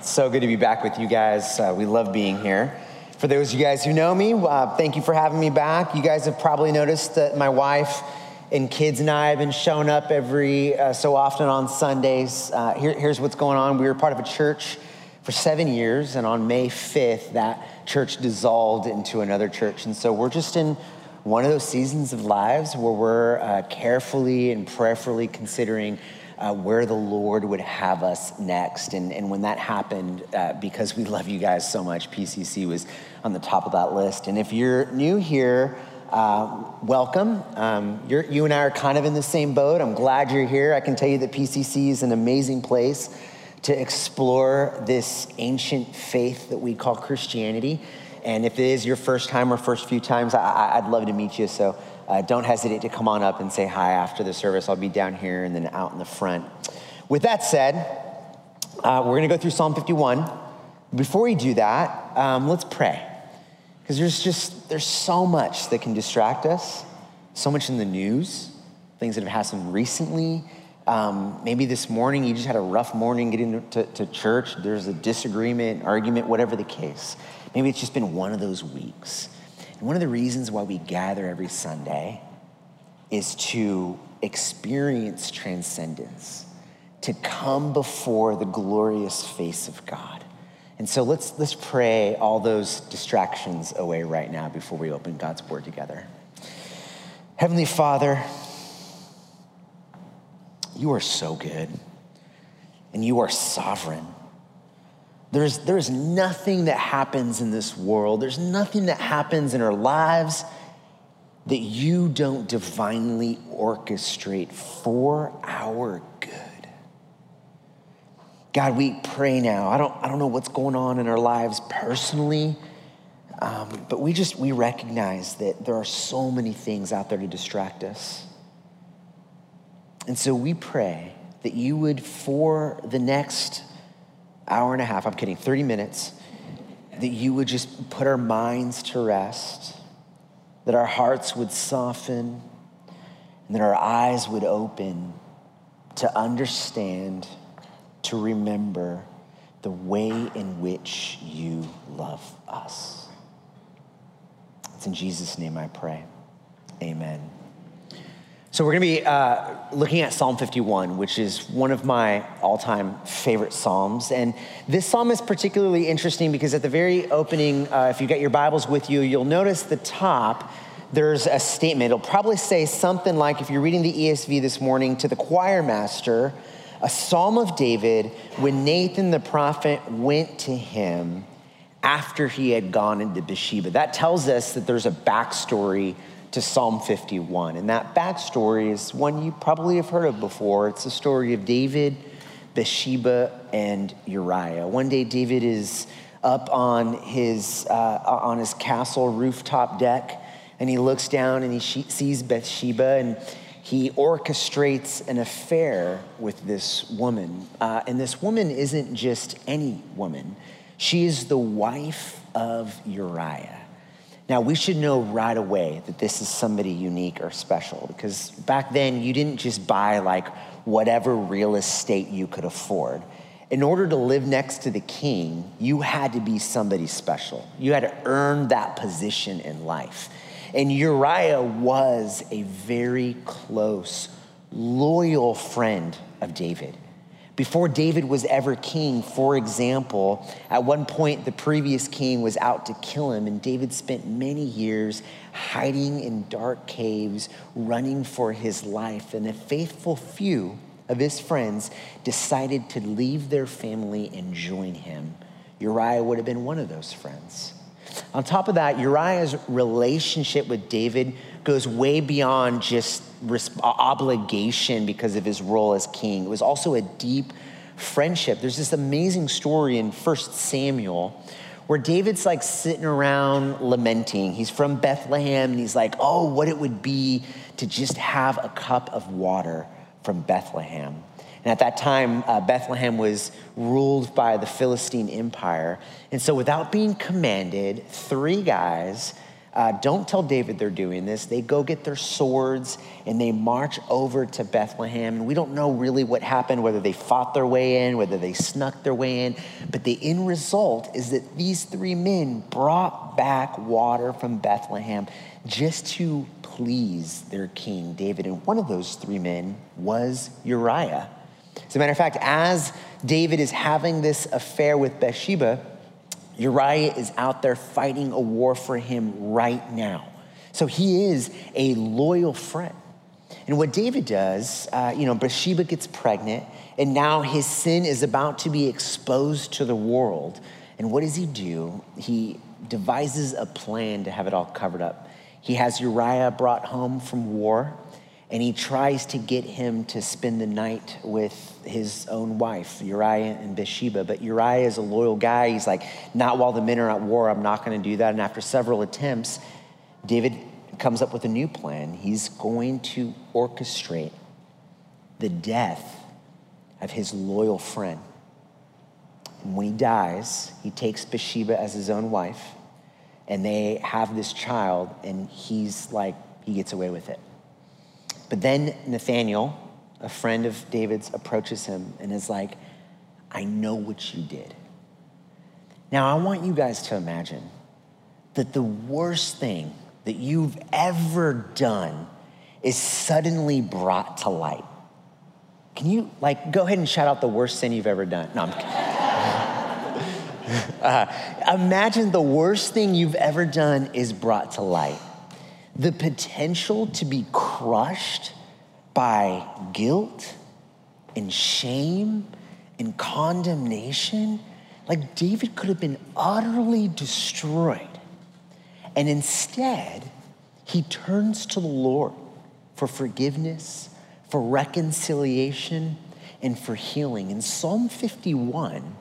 So good to be back with you guys. We love being here. For those of you guys who know me, thank you for having me back. You guys have probably noticed that my wife and kids and I have been showing up every so often on Sundays. Here's what's going on. We were part of a church for 7 years, and on May 5th, that church dissolved into another church. And so we're just in one of those seasons of lives where we're carefully and prayerfully considering where the Lord would have us next. And when that happened, because we love you guys so much, PCC was on the top of that list. And if you're new here, welcome. You and I are kind of in the same boat. I'm glad you're here. I can tell you that PCC is an amazing place to explore this ancient faith that we call Christianity. And if it is your first time or first few times, I'd love to meet you. So don't hesitate to come on up and say hi after the service. I'll be down here and then out in the front. With that said, we're going to go through Psalm 51. Before we do that, let's pray. Because there's so much that can distract us, so much in the news, things that have happened recently. Maybe this morning you just had a rough morning getting to church. There's a disagreement, argument, whatever the case. Maybe it's just been one of those weeks. And one of the reasons why we gather every Sunday is to experience transcendence, to come before the glorious face of God. And so let's pray all those distractions away right now before we open God's word together. Heavenly Father, you are so good, and you are sovereign. There's nothing that happens in this world, there's nothing that happens in our lives that you don't divinely orchestrate for our good. God, we pray now. I don't know what's going on in our lives personally, but we recognize that there are so many things out there to distract us. And so we pray that you would, for the next hour and a half, 30 minutes, that you would just put our minds to rest, that our hearts would soften, and that our eyes would open to understand, to remember the way in which you love us. It's in Jesus' name I pray. Amen. So we're going to be looking at Psalm 51, which is one of my all-time favorite psalms. And this psalm is particularly interesting because at the very opening, if you got your Bibles with you, you'll notice the top, there's a statement. It'll probably say something like, if you're reading the ESV this morning, to the choir master, a psalm of David when Nathan the prophet went to him after he had gone into Bathsheba. That tells us that there's a backstory to Psalm 51. And that backstory is one you probably have heard of before. It's the story of David, Bathsheba, and Uriah. One day David is up on his castle rooftop deck, and he looks down and he sees Bathsheba, and he orchestrates an affair with this woman. And this woman isn't just any woman. She is the wife of Uriah. Now, we should know right away that this is somebody unique or special, because back then you didn't just buy like whatever real estate you could afford. In order to live next to the king, you had to be somebody special. You had to earn that position in life. And Uriah was a very close, loyal friend of David. Before David was ever king, for example, at one point the previous king was out to kill him, and David spent many years hiding in dark caves, running for his life. And a faithful few of his friends decided to leave their family and join him. Uriah would have been one of those friends. On top of that, Uriah's relationship with David goes way beyond just obligation because of his role as king. It was also a deep friendship. There's this amazing story in 1 Samuel where David's like sitting around lamenting. He's from Bethlehem, and he's like, oh, what it would be to just have a cup of water from Bethlehem. And at that time, Bethlehem was ruled by the Philistine Empire. And so without being commanded, 3 guys don't tell David they're doing this. They go get their swords and they march over to Bethlehem. And we don't know really what happened, whether they fought their way in, whether they snuck their way in. But the end result is that these three men brought back water from Bethlehem just to please their king, David. And one of those three men was Uriah. As a matter of fact, as David is having this affair with Bathsheba, Uriah is out there fighting a war for him right now. So he is a loyal friend. And what David does, Bathsheba gets pregnant, and now his sin is about to be exposed to the world. And what does he do? He devises a plan to have it all covered up. He has Uriah brought home from war, and he tries to get him to spend the night with his own wife, Uriah and Bathsheba. But Uriah is a loyal guy. He's like, not while the men are at war, I'm not going to do that. And after several attempts, David comes up with a new plan. He's going to orchestrate the death of his loyal friend. And when he dies, he takes Bathsheba as his own wife, and they have this child, and he gets away with it. But then Nathaniel, a friend of David's, approaches him and is like, I know what you did. Now, I want you guys to imagine that the worst thing that you've ever done is suddenly brought to light. Can you, go ahead and shout out the worst sin you've ever done? No, I'm kidding. Imagine the worst thing you've ever done is brought to light. The potential to be crushed by guilt and shame and condemnation. Like David could have been utterly destroyed. And instead, he turns to the Lord for forgiveness, for reconciliation, and for healing. And Psalm 51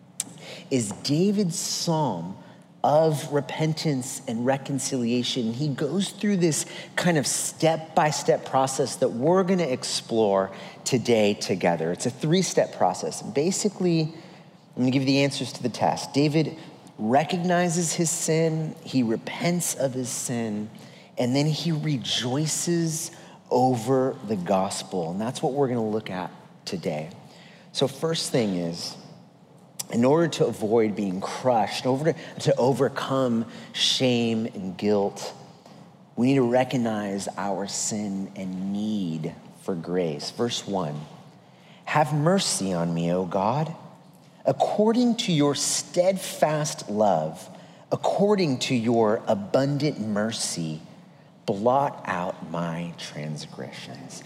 is David's psalm of repentance and reconciliation. He goes through this kind of step-by-step process that we're going to explore today together. It's a 3-step process. Basically, I'm going to give you the answers to the test. David recognizes his sin, he repents of his sin, and then he rejoices over the gospel. And that's what we're going to look at today. So first thing is, in order to avoid being crushed, in order to overcome shame and guilt, we need to recognize our sin and need for grace. Verse 1, have mercy on me, O God, according to your steadfast love, according to your abundant mercy, blot out my transgressions.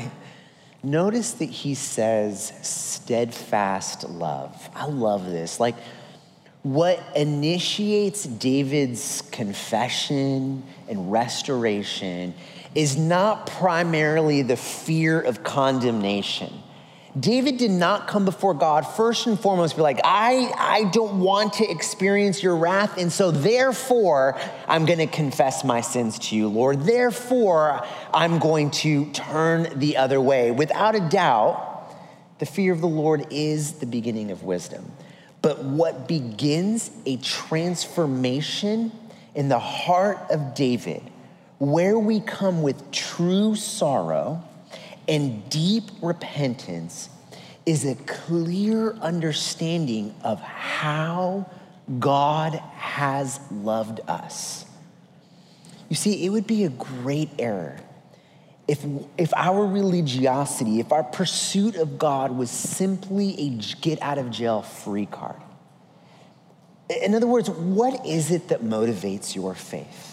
Notice that he says steadfast love. I love this. What initiates David's confession and restoration is not primarily the fear of condemnation. David did not come before God first and foremost be like, I don't want to experience your wrath, and so therefore I'm going to confess my sins to you, Lord. Therefore, I'm going to turn the other way. Without a doubt, the fear of the Lord is the beginning of wisdom. But what begins a transformation in the heart of David, where we come with true sorrow and deep repentance, is a clear understanding of how God has loved us. You see, it would be a great error if our religiosity, if our pursuit of God was simply a get-out-of-jail-free card. In other words, what is it that motivates your faith?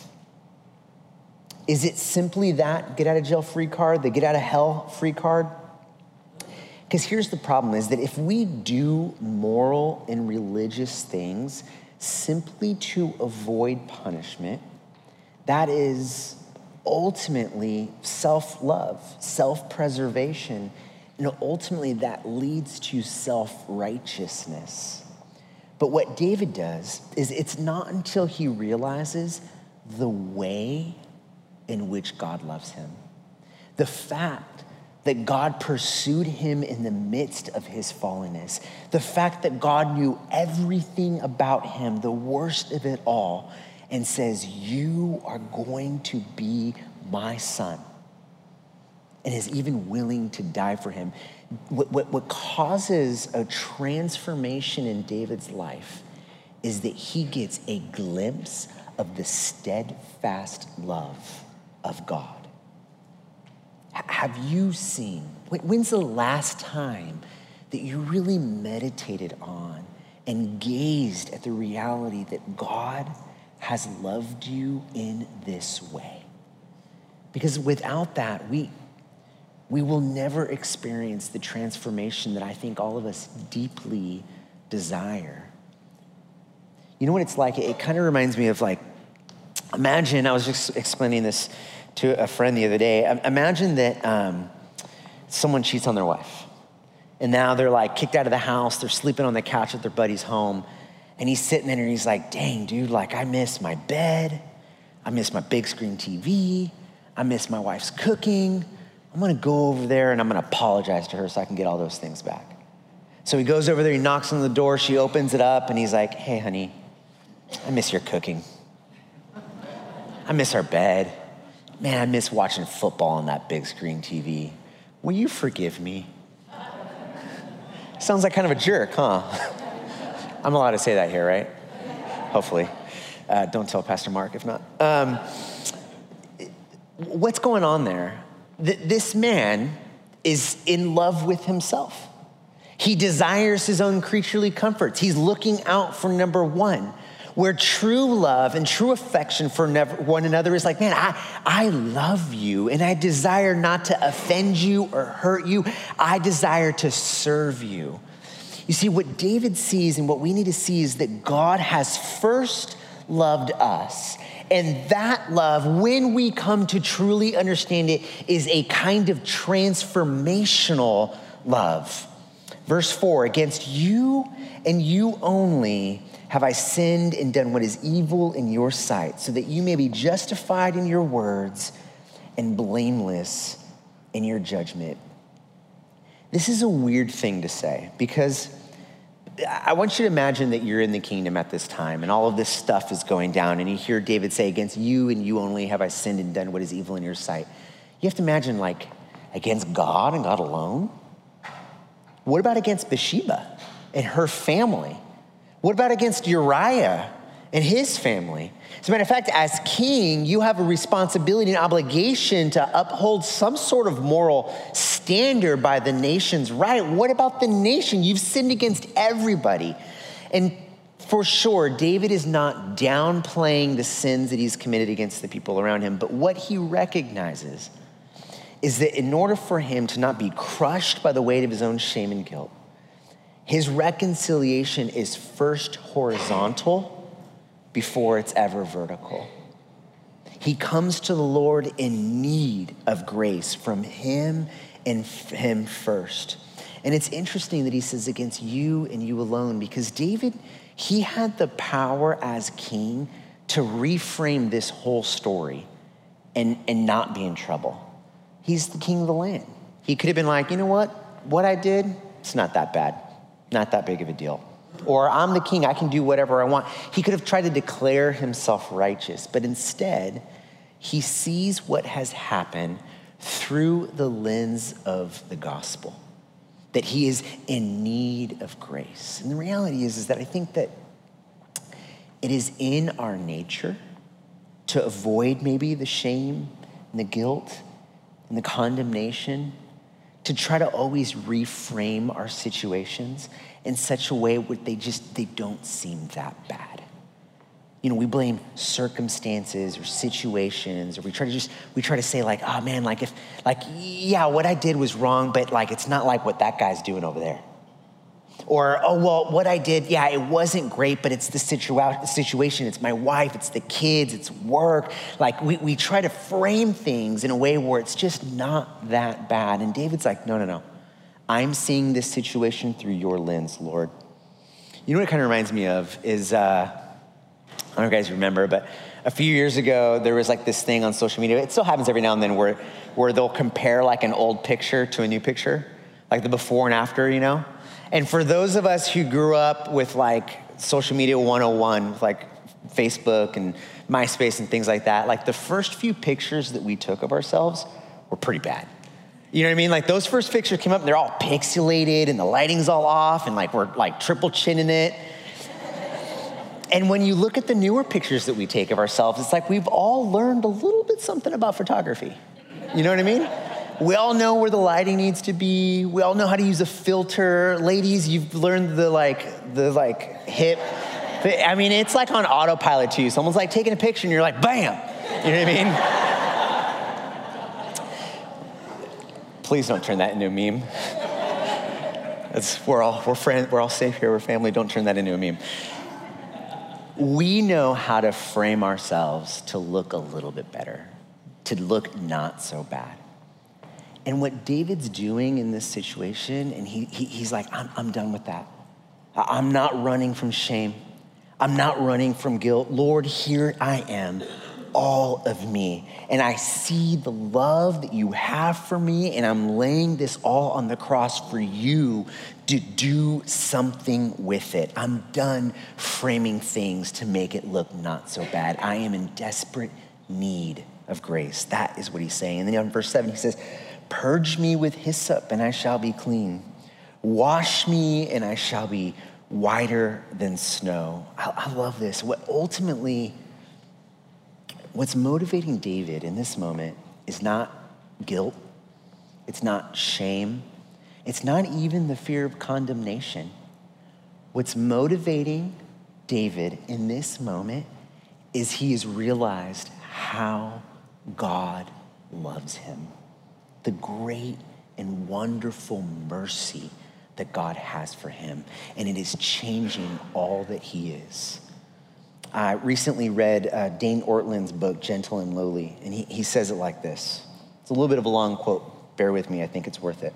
Is it simply that get-out-of-jail-free card, the get-out-of-hell-free card? Because here's the problem, is that if we do moral and religious things simply to avoid punishment, that is ultimately self-love, self-preservation, and ultimately that leads to self-righteousness. But what David does is it's not until he realizes the way in which God loves him, the fact that God pursued him in the midst of his fallenness, the fact that God knew everything about him, the worst of it all, and says, you are going to be my son, and is even willing to die for him. What causes a transformation in David's life is that he gets a glimpse of the steadfast love of God. Have you seen, when's the last time that you really meditated on and gazed at the reality that God has loved you in this way? Because without that, we will never experience the transformation that I think all of us deeply desire. You know what it's like? It kind of reminds me of like, imagine, I was just explaining this to a friend the other day. Imagine that someone cheats on their wife. And now they're like kicked out of the house. They're sleeping on the couch at their buddy's home. And he's sitting there and he's like, dang, dude, like I miss my bed. I miss my big screen TV. I miss my wife's cooking. I'm gonna go over there and I'm gonna apologize to her so I can get all those things back. So he goes over there, he knocks on the door, she opens it up and he's like, hey honey, I miss your cooking. I miss our bed. Man, I miss watching football on that big screen TV. Will you forgive me? Sounds like kind of a jerk, huh? I'm allowed to say that here, right? Hopefully. Don't tell Pastor Mark if not. What's going on there? This man is in love with himself. He desires his own creaturely comforts. He's looking out for number one, where true love and true affection for one another is like, man, I love you and I desire not to offend you or hurt you. I desire to serve you. You see, what David sees and what we need to see is that God has first loved us. And that love, when we come to truly understand it, is a kind of transformational love. Verse 4, against you and you only have I sinned and done what is evil in your sight, so that you may be justified in your words and blameless in your judgment. This is a weird thing to say, because I want you to imagine that you're in the kingdom at this time and all of this stuff is going down, and you hear David say, against you and you only have I sinned and done what is evil in your sight. You have to imagine, like, against God and God alone? What about against Bathsheba and her family? What about against Uriah and his family? As a matter of fact, as king, you have a responsibility and obligation to uphold some sort of moral standard by the nation's right. What about the nation? You've sinned against everybody. And for sure, David is not downplaying the sins that he's committed against the people around him, but what he recognizes is that in order for him to not be crushed by the weight of his own shame and guilt, his reconciliation is first horizontal before it's ever vertical. He comes to the Lord in need of grace from him and him first. And it's interesting that he says against you and you alone, because David, he had the power as king to reframe this whole story and not be in trouble. He's the king of the land. He could have been like, you know what I did, it's not that bad. Not that big of a deal. Or I'm the king, I can do whatever I want. He could have tried to declare himself righteous, but instead, he sees what has happened through the lens of the gospel, that he is in need of grace. And the reality is that I think that it is in our nature to avoid maybe the shame and the guilt and the condemnation, to try to always reframe our situations in such a way where they don't seem that bad. You know, we blame circumstances or situations, or we try to say like, oh man, yeah, what I did was wrong, but like, it's not like what that guy's doing over there. Or, oh, well, what I did, yeah, it wasn't great, but it's the situation. It's my wife, it's the kids, it's work. Like we try to frame things in a way where it's just not that bad. And David's like, no. I'm seeing this situation through your lens, Lord. You know what it kind of reminds me of is, I don't know if you guys remember, but a few years ago, there was like this thing on social media. It still happens every now and then where they'll compare like an old picture to a new picture, like the before and after, you know? And for those of us who grew up with like social media 101, like Facebook and MySpace and things like that, like the first few pictures that we took of ourselves were pretty bad. You know what I mean? Like those first pictures came up and they're all pixelated and the lighting's all off and like we're like triple chinning it. And when you look at the newer pictures that we take of ourselves, it's like we've all learned a little bit something about photography. You know what I mean? We all know where the lighting needs to be. We all know how to use a filter. Ladies, you've learned the hip. I mean, it's like on autopilot too. Someone's like taking a picture and you're like, bam. You know what I mean? Please don't turn that into a meme. We're all safe here. We're family. Don't turn that into a meme. We know how to frame ourselves to look a little bit better, to look not so bad. And what David's doing in this situation, and he's like, I'm done with that. I'm not running from shame. I'm not running from guilt. Lord, here I am, all of me. And I see the love that you have for me, and I'm laying this all on the cross for you to do something with it. I'm done framing things to make it look not so bad. I am in desperate need of grace. That is what he's saying. And then in verse 7, he says, purge me with hyssop, and I shall be clean. Wash me, and I shall be whiter than snow. I love this. What's motivating David in this moment is not guilt. It's not shame. It's not even the fear of condemnation. What's motivating David in this moment is he has realized how God loves him. The great and wonderful mercy that God has for him. And it is changing all that he is. I recently read Dane Ortland's book, Gentle and Lowly, and he says it like this. It's a little bit of a long quote. Bear with me. I think it's worth it.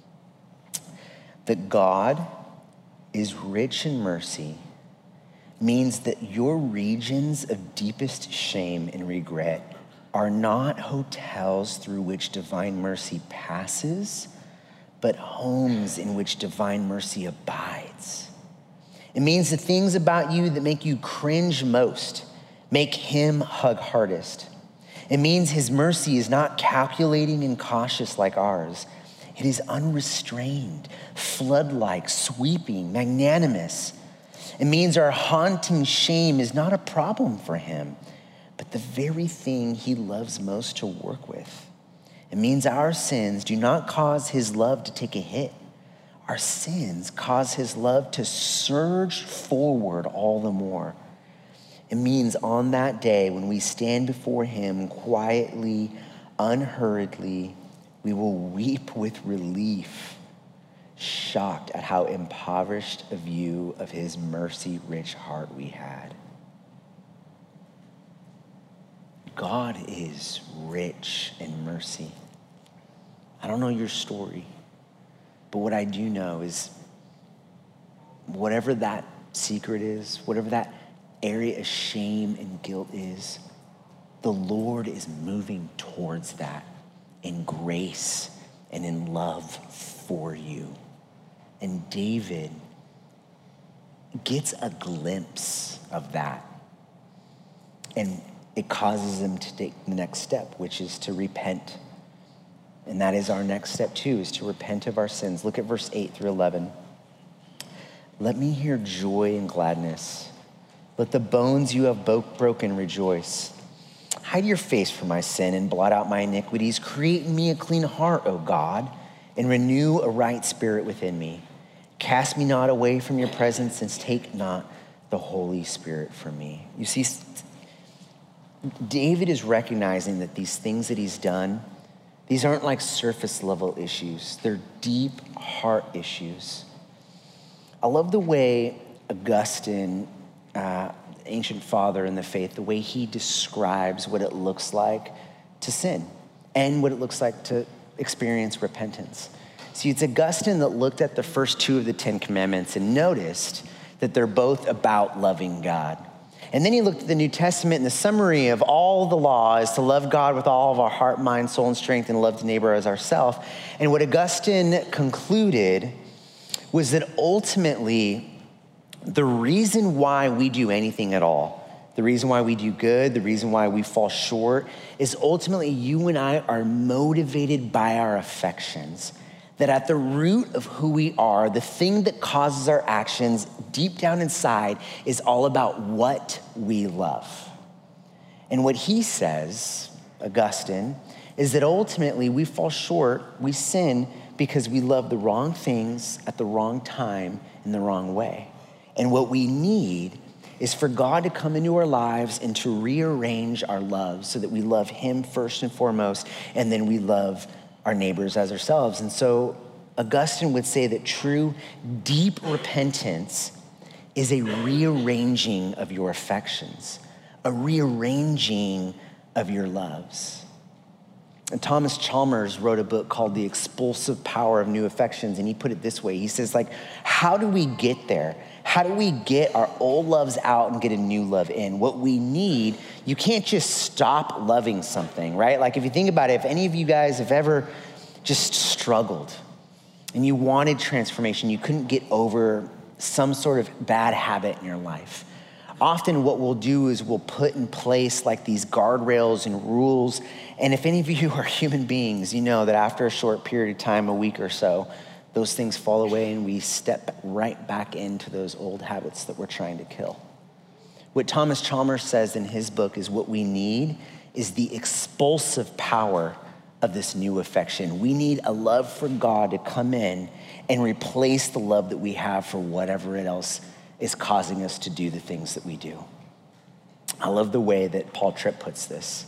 That God is rich in mercy means that your regions of deepest shame and regret are not hotels through which divine mercy passes, but homes in which divine mercy abides. It means the things about you that make you cringe most make him hug hardest. It means his mercy is not calculating and cautious like ours. It is unrestrained, flood-like, sweeping, magnanimous. It means our haunting shame is not a problem for him, but the very thing he loves most to work with. It means our sins do not cause his love to take a hit. Our sins cause his love to surge forward all the more. It means on that day when we stand before him quietly, unhurriedly, we will weep with relief, shocked at how impoverished a view of his mercy-rich heart we had. God is rich in mercy. I don't know your story, but what I do know is whatever that secret is, whatever that area of shame and guilt is, the Lord is moving towards that in grace and in love for you. And David gets a glimpse of that. And it causes him to take the next step, which is to repent. And that is our next step too, is to repent of our sins. Look at verse 8 through 11. Let me hear joy and gladness. Let the bones you have broken rejoice. Hide your face from my sin and blot out my iniquities. Create in me a clean heart, O God, and renew a right spirit within me. Cast me not away from your presence and take not the Holy Spirit from me. You see, David is recognizing that these things that he's done, these aren't like surface level issues. They're deep heart issues. I love the way Augustine, ancient father in the faith, the way he describes what it looks like to sin and what it looks like to experience repentance. See, it's Augustine that looked at the first two of the 10 Commandments and noticed that they're both about loving God. And then he looked at the New Testament, and the summary of all the law is to love God with all of our heart, mind, soul, and strength, and love the neighbor as ourselves. And what Augustine concluded was that ultimately the reason why we do anything at all, the reason why we do good, the reason why we fall short, is ultimately you and I are motivated by our affections. That at the root of who we are, the thing that causes our actions deep down inside is all about what we love. And what he says, Augustine, is that ultimately we fall short, we sin because we love the wrong things at the wrong time in the wrong way. And what we need is for God to come into our lives and to rearrange our love so that we love him first and foremost, and then we love our neighbors as ourselves. And so Augustine would say that true, deep repentance is a rearranging of your affections, a rearranging of your loves. And Thomas Chalmers wrote a book called The Expulsive Power of New Affections, and he put it this way. He says, how do we get there? How do we get our old loves out and get a new love in? What we need, you can't just stop loving something, right? Like if you think about it, if any of you guys have ever just struggled and you wanted transformation, you couldn't get over some sort of bad habit in your life. Often what we'll do is we'll put in place like these guardrails and rules. And if any of you are human beings, you know that after a short period of time, a week or so, those things fall away and we step right back into those old habits that we're trying to kill. What Thomas Chalmers says in his book is what we need is the expulsive power of this new affection. We need a love for God to come in and replace the love that we have for whatever else is causing us to do the things that we do. I love the way that Paul Tripp puts this.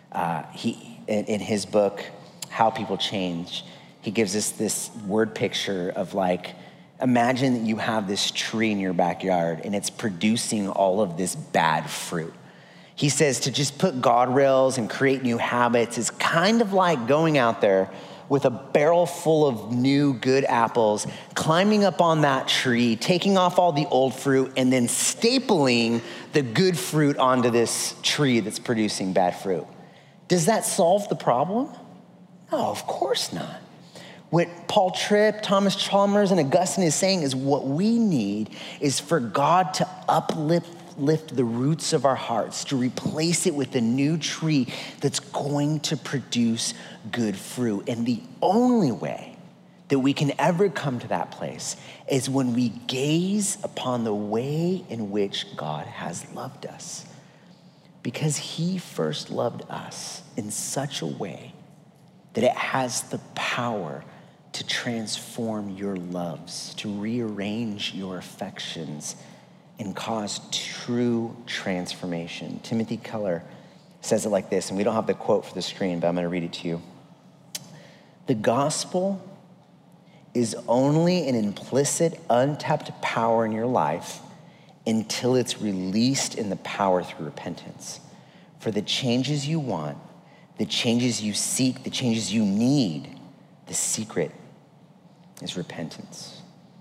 In his book, How People Change, he gives us this word picture of like, imagine that you have this tree in your backyard and it's producing all of this bad fruit. He says to just put guardrails and create new habits is kind of like going out there with a barrel full of new good apples, climbing up on that tree, taking off all the old fruit, and then stapling the good fruit onto this tree that's producing bad fruit. Does that solve the problem? No, of course not. What Paul Tripp, Thomas Chalmers, and Augustine is saying is what we need is for God to uplift the roots of our hearts, to replace it with a new tree that's going to produce good fruit. And the only way that we can ever come to that place is when we gaze upon the way in which God has loved us. Because he first loved us in such a way that it has the power to transform your loves, to rearrange your affections, and cause true transformation. Timothy Keller says it like this, and we don't have the quote for the screen, but I'm gonna read it to you. The gospel is only an implicit, untapped power in your life until it's released in the power through repentance. For the changes you want, the changes you seek, the changes you need, the secret is repentance.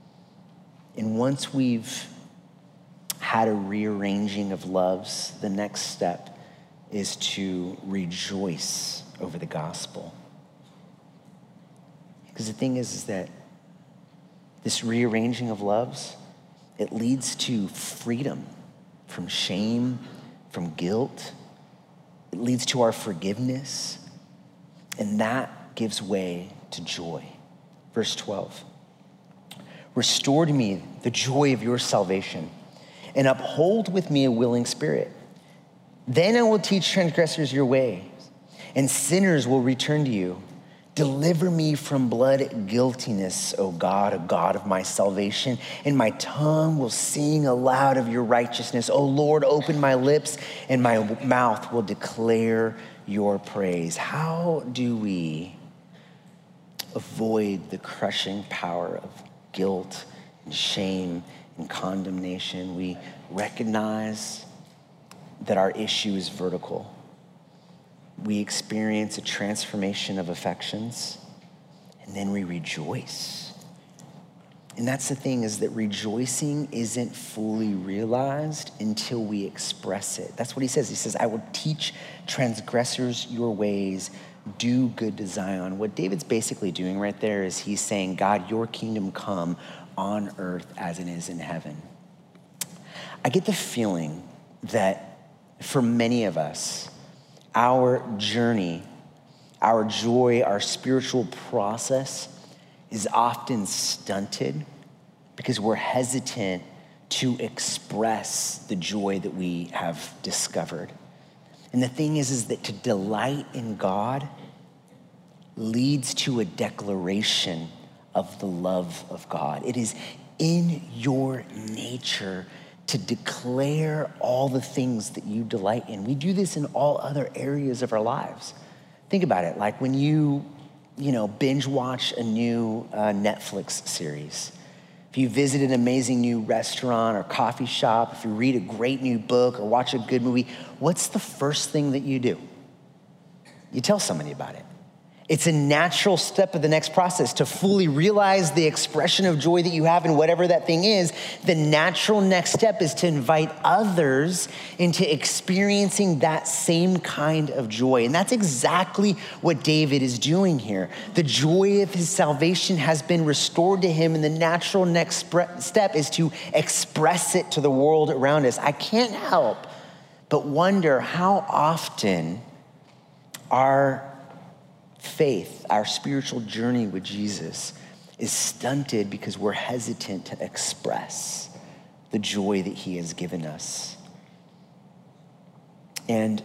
And once we've had a rearranging of loves, the next step is to rejoice over the gospel. Because the thing is that this rearranging of loves, it leads to freedom from shame, from guilt. It leads to our forgiveness, and that gives way to joy. Verse 12, restore to me the joy of your salvation and uphold with me a willing spirit. Then I will teach transgressors your ways, and sinners will return to you. Deliver me from blood guiltiness, O God of my salvation, and my tongue will sing aloud of your righteousness. O Lord, open my lips, and my mouth will declare your praise. How do we avoid the crushing power of guilt and shame and condemnation? We recognize that our issue is vertical. We experience a transformation of affections, and then we rejoice. And that's the thing, is that rejoicing isn't fully realized until we express it. That's what he says. He says, I will teach transgressors your ways, do good to Zion. What David's basically doing right there is he's saying, God, your kingdom come on earth as it is in heaven. I get the feeling that for many of us, our journey, our joy, our spiritual process is often stunted because we're hesitant to express the joy that we have discovered. And the thing is that to delight in God leads to a declaration of the love of God. It is in your nature to declare all the things that you delight in. We do this in all other areas of our lives. Think about it, like when you binge watch a new Netflix series. If you visit an amazing new restaurant or coffee shop, if you read a great new book or watch a good movie, what's the first thing that you do? You tell somebody about it. It's a natural step of the next process to fully realize the expression of joy that you have in whatever that thing is. The natural next step is to invite others into experiencing that same kind of joy. And that's exactly what David is doing here. The joy of his salvation has been restored to him, and the natural next step is to express it to the world around us. I can't help but wonder how often our faith, our spiritual journey with Jesus, is stunted because we're hesitant to express the joy that he has given us. And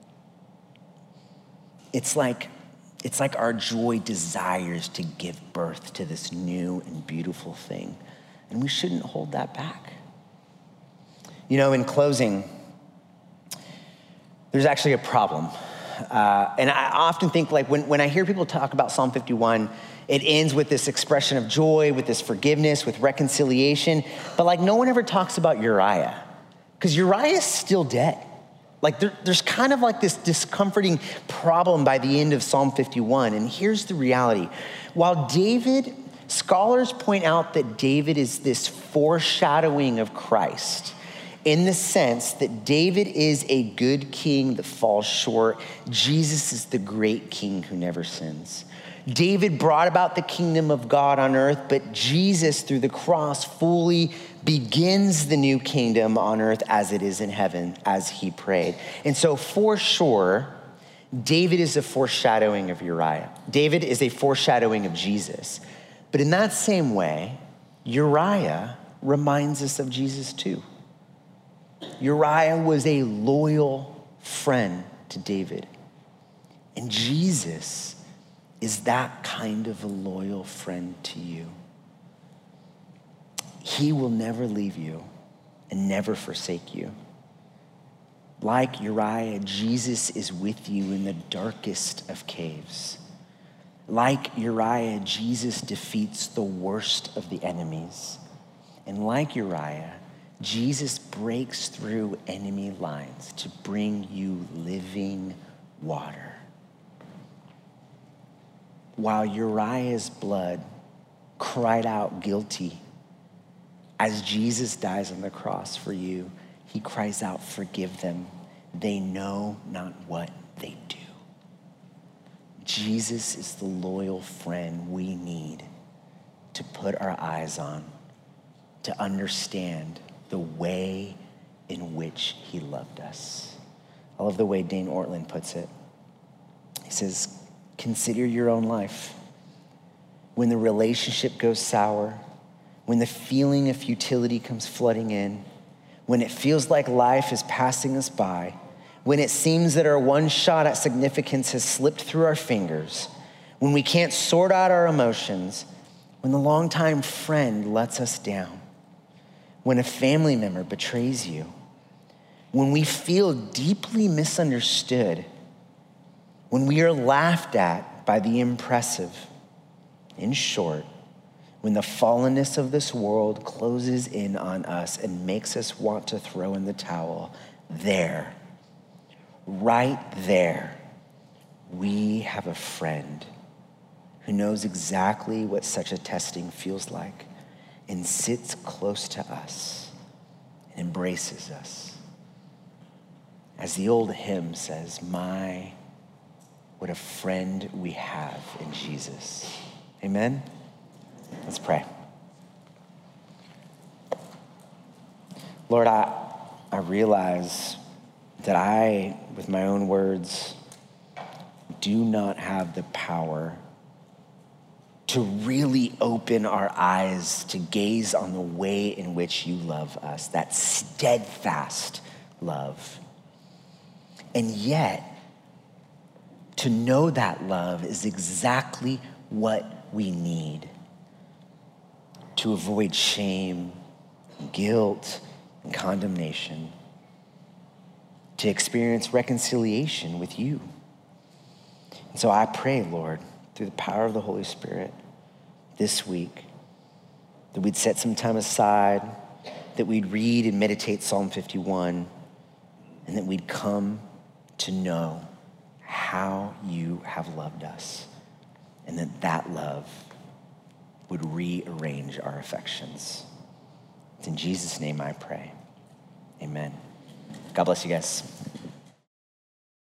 it's like our joy desires to give birth to this new and beautiful thing. And we shouldn't hold that back. In closing, there's actually a problem. And I often think when I hear people talk about Psalm 51, it ends with this expression of joy, with this forgiveness, with reconciliation. But no one ever talks about Uriah, because Uriah is still dead. There's kind of this discomforting problem by the end of Psalm 51. And here's the reality. While scholars point out that David is this foreshadowing of Christ, in the sense that David is a good king that falls short. Jesus is the great king who never sins. David brought about the kingdom of God on earth, but Jesus, through the cross, fully begins the new kingdom on earth as it is in heaven, as he prayed. And so for sure, David is a foreshadowing of Uriah. David is a foreshadowing of Jesus. But in that same way, Uriah reminds us of Jesus too. Uriah was a loyal friend to David. And Jesus is that kind of a loyal friend to you. He will never leave you and never forsake you. Like Uriah, Jesus is with you in the darkest of caves. Like Uriah, Jesus defeats the worst of the enemies. And like Uriah, Jesus breaks through enemy lines to bring you living water. While Uriah's blood cried out guilty, as Jesus dies on the cross for you, he cries out, forgive them. They know not what they do. Jesus is the loyal friend we need to put our eyes on, to understand the way in which he loved us. I love the way Dane Ortland puts it. He says, consider your own life. When the relationship goes sour, when the feeling of futility comes flooding in, when it feels like life is passing us by, when it seems that our one shot at significance has slipped through our fingers, when we can't sort out our emotions, when the longtime friend lets us down, when a family member betrays you, when we feel deeply misunderstood, when we are laughed at by the impressive, in short, when the fallenness of this world closes in on us and makes us want to throw in the towel, right there, we have a friend who knows exactly what such a testing feels like and sits close to us and embraces us. As the old hymn says, what a friend we have in Jesus. Amen? Let's pray. Lord, I realize that I, with my own words, do not have the power to really open our eyes to gaze on the way in which you love us, that steadfast love. And yet, to know that love is exactly what we need to avoid shame, guilt, and condemnation, to experience reconciliation with you. And so I pray, Lord, through the power of the Holy Spirit this week, that we'd set some time aside, that we'd read and meditate Psalm 51, and that we'd come to know how you have loved us, and that love would rearrange our affections. It's in Jesus' name I pray. Amen. God bless you guys.